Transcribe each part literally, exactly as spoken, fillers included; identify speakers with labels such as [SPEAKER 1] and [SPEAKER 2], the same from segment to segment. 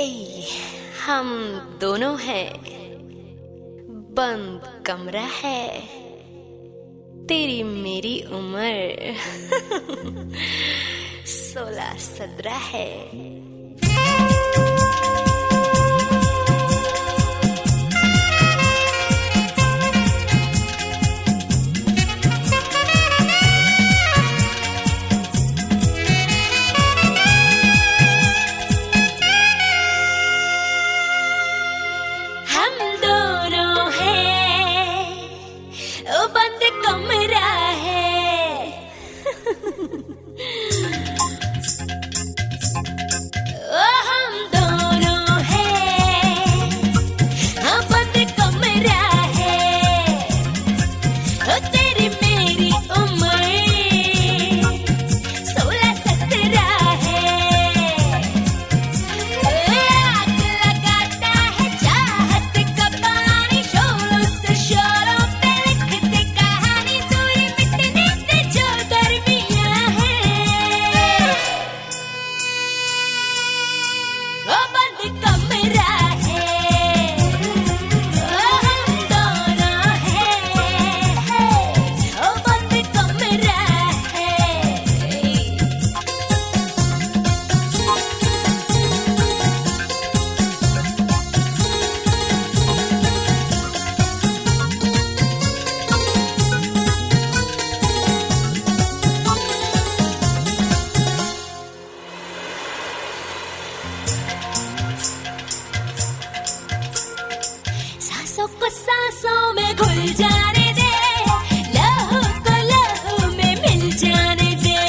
[SPEAKER 1] ए, हम दोनों हैं, बंद कमरा है, तेरी मेरी उम्र सोलह सत्रह है। सांसों को सांसों में घुल जाने दे, लहू को लहू में मिल जाने दे।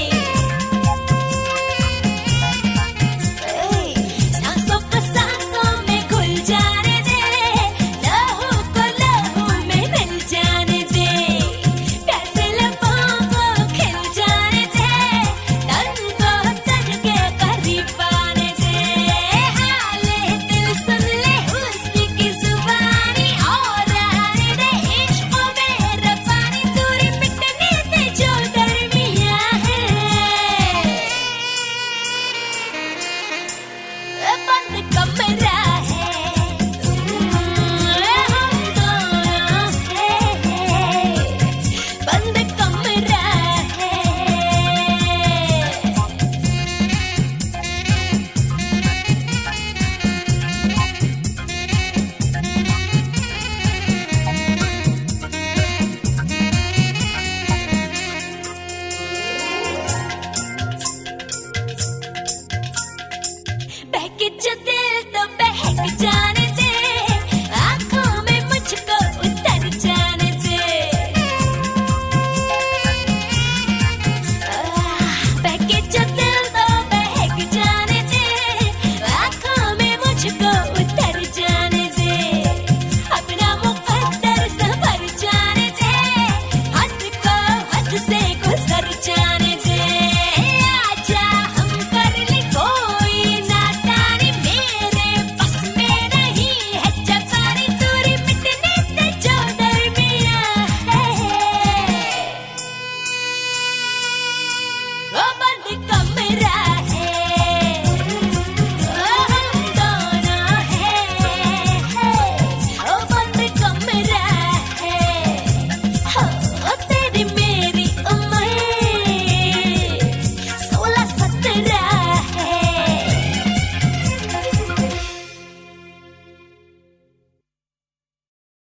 [SPEAKER 1] सांसों को सांसों में घुल जाने दे, लहू को लहू में मिल जाने दे। प्यासे लबों को खिल जाने दे, तन को तन के करीब आने दे। हाले दिल सुन ले हुस्न की जुबानी, और आने दे इश्क मेरा पानी, दूरी मिटने दे जो दरमियां है। बंद कमरा है, हम दोनों हैं, बंद कमरा है। बहके जो दिल तो बहक जाने दे, आँखों में मुझको उतर जाने दे। आह, बहके जो दिल